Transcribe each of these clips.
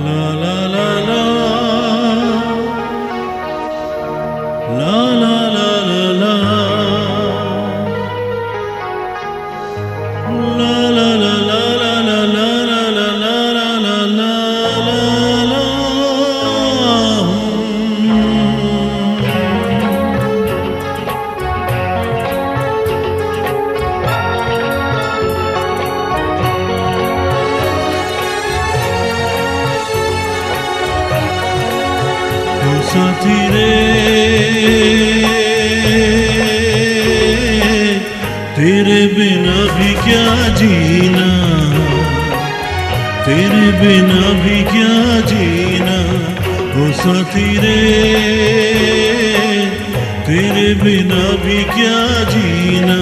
La la la la la la la la la la la la la la la साथी रे तेरे बिना भी क्या जीना, तेरे बिना भी क्या जीना। ओ साथी रे तेरे बिना भी क्या जीना,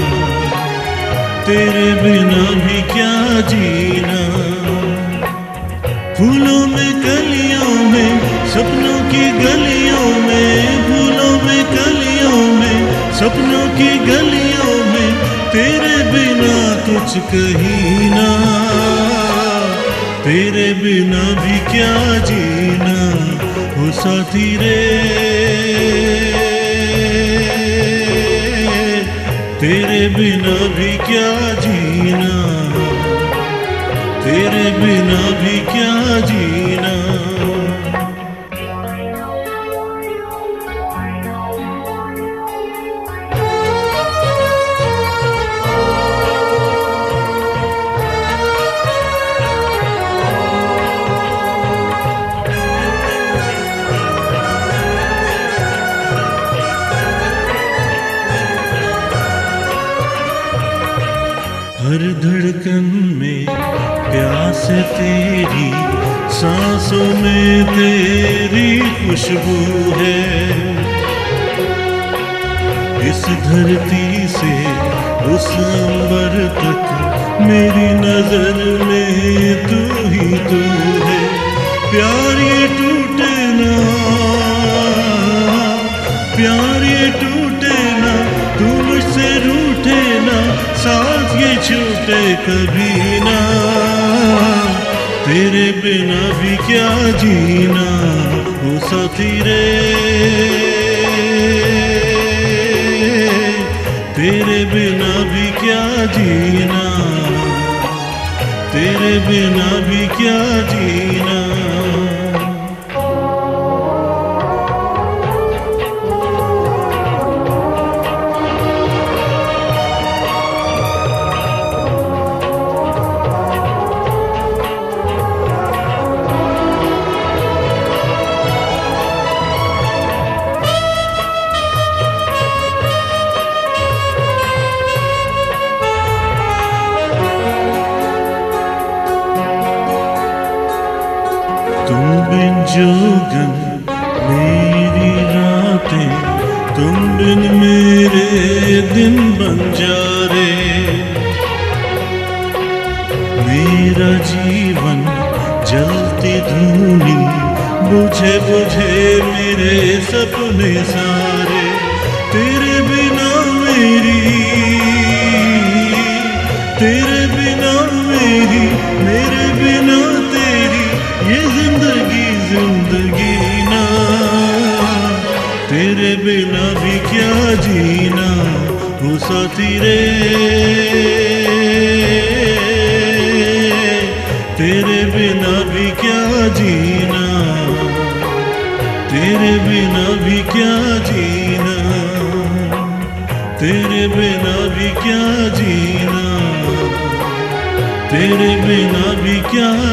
तेरे बिना भी क्या जीना। फूलों में कलियों में सपनों की गलियों में, फूलों में कलियों में सपनों की गलियों में तेरे बिना कुछ कहीं ना, तेरे बिना भी क्या जीना। ओ साथी रे तेरे बिना भी क्या जीना, तेरे बिना भी क्या जीना। हर धड़कन में प्यास तेरी, सांसों में तेरी खुशबू है। इस धरती से उस अंबर तक मेरी नजर में तू ही तू है। प्यार ये टूटे ना, प्यार ये टूटे ना, तू मुझसे रूठे ना, साथ ये छूटे कभी ना। तेरे बिना भी क्या जीना। ओ साथी रे तेरे बिना भी क्या जीना, तेरे बिना भी क्या जीना। तुम बिन जोगन मेरी रातें, तुम बिन मेरे दिन बन जा रे। मेरा जीवन जलती धूनी, बुझे बुझे मेरे सपने सारे। तेरे बिना मेरी, तेरे बिना मेरी, मेरे बिना तेरी ये जिंदगी जिंदगी ना। तेरे बिना भी क्या जीना। ओ साथी रे तेरे बिना भी क्या जीना, तेरे बिना भी क्या जीना, तेरे बिना भी क्या जीना, तेरे बिना भी क्या